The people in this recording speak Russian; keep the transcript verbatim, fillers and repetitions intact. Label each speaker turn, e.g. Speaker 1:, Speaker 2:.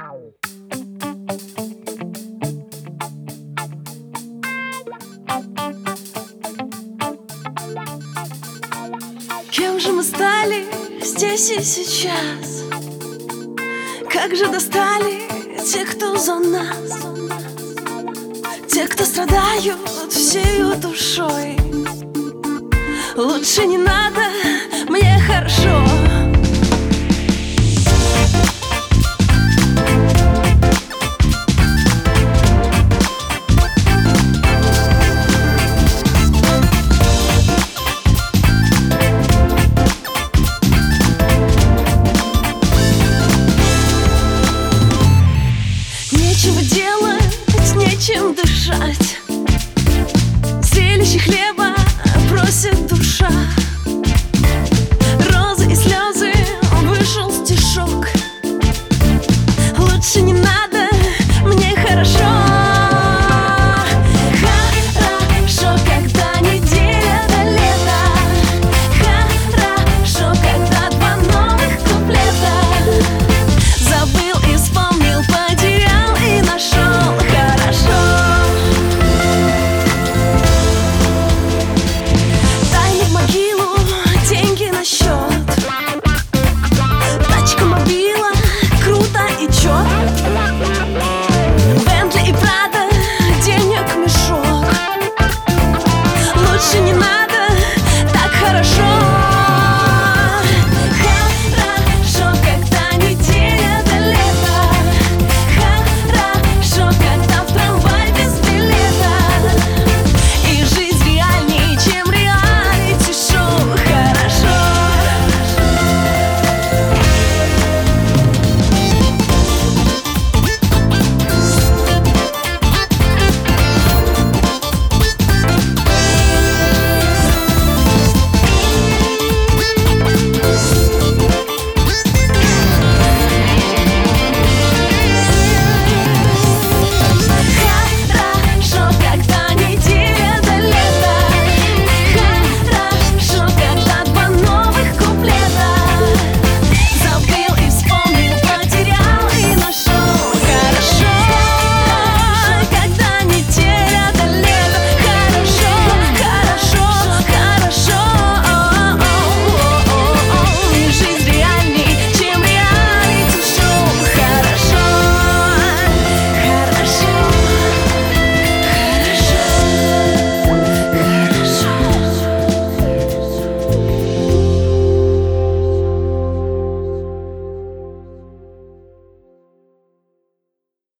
Speaker 1: Кем же мы стали здесь и сейчас? Как же достали те, кто за нас? Те, кто страдают всею душой. Лучше не надо, мне хорошо. Нечего делать, нечем дышать. Зрелище хлеба просит душа. Розы и слезы, вышел стишок. Лучше не надо, мне хорошо.